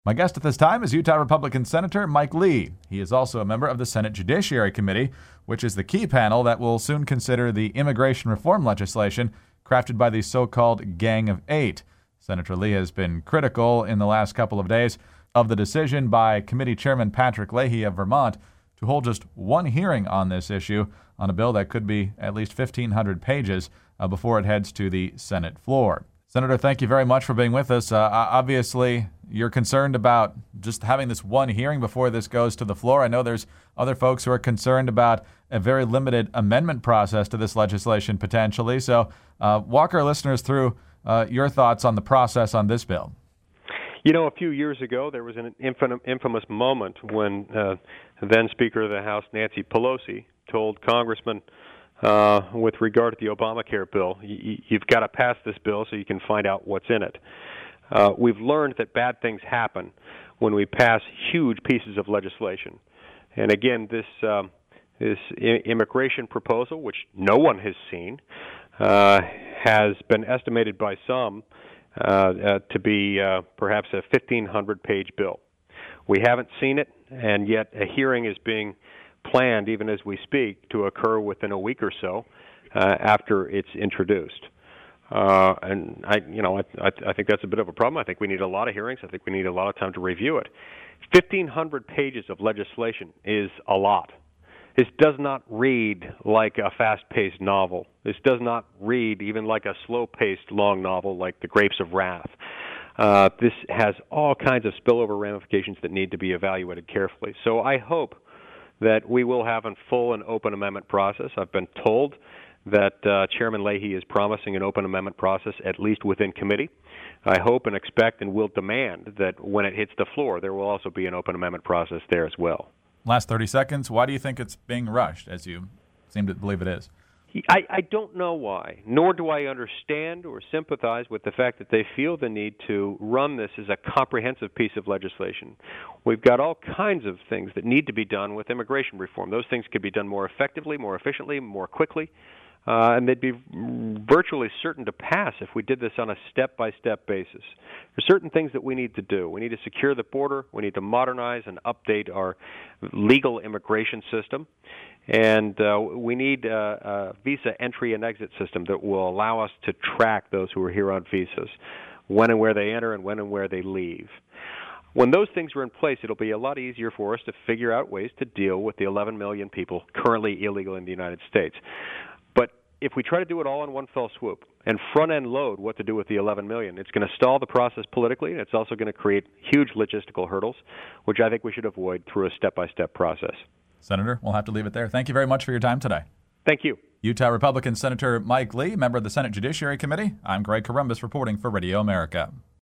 My guest at this time is Utah Republican Senator Mike Lee. He is also a member of the Senate Judiciary Committee, which is the key panel that will soon consider the immigration reform legislation crafted by the so-called Gang of Eight. Senator Lee has been critical in the last couple of days of the decision by Committee Chairman Patrick Leahy of Vermont to hold just one hearing on this issue on a bill that could be at least 1,500 pages before it heads to the Senate floor. Senator, thank you very much for being with us. Obviously, you're concerned about just having this one hearing before this goes to the floor. I know there's other folks who are concerned about a very limited amendment process to this legislation potentially. So walk our listeners through your thoughts on the process on this bill. You know, a few years ago, there was an infamous moment when then Speaker of the House, Nancy Pelosi, told Congressman with regard to the Obamacare bill, you've got to pass this bill so you can find out what's in it. We've learned that bad things happen when we pass huge pieces of legislation. And again, this immigration proposal, which no one has seen, has been estimated by some to be perhaps a 1,500-page bill. We haven't seen it, and yet a hearing is being planned, even as we speak, to occur within a week or so after it's introduced. And I think that's a bit of a problem. I think we need a lot of hearings. I think we need a lot of time to review it. 1,500 pages of legislation is a lot. This does not read like a fast-paced novel. This does not read even like a slow-paced long novel like The Grapes of Wrath. This has all kinds of spillover ramifications that need to be evaluated carefully. So I hope that we will have a full and open amendment process. I've been told that Chairman Leahy is promising an open amendment process at least within committee. I hope and expect and will demand that when it hits the floor, there will also be an open amendment process there as well. Last 30 seconds, why do you think it's being rushed, as you seem to believe it is? I don't know why, nor do I understand or sympathize with the fact that they feel the need to run this as a comprehensive piece of legislation. We've got all kinds of things that need to be done with immigration reform. Those things could be done more effectively, more efficiently, more quickly, and they'd be virtually certain to pass if we did this on a step-by-step basis. There's certain things that we need to do. We need to secure the border. We need to modernize and update our legal immigration system. And we need a visa entry and exit system that will allow us to track those who are here on visas, when and where they enter and when and where they leave. When those things are in place, it'll be a lot easier for us to figure out ways to deal with the 11 million people currently illegal in the United States. But if we try to do it all in one fell swoop and front-end load what to do with the 11 million, it's going to stall the process politically, and it's also going to create huge logistical hurdles, which I think we should avoid through a step-by-step process. Senator, we'll have to leave it there. Thank you very much for your time today. Thank you. Utah Republican Senator Mike Lee, member of the Senate Judiciary Committee. I'm Greg Columbus reporting for Radio America.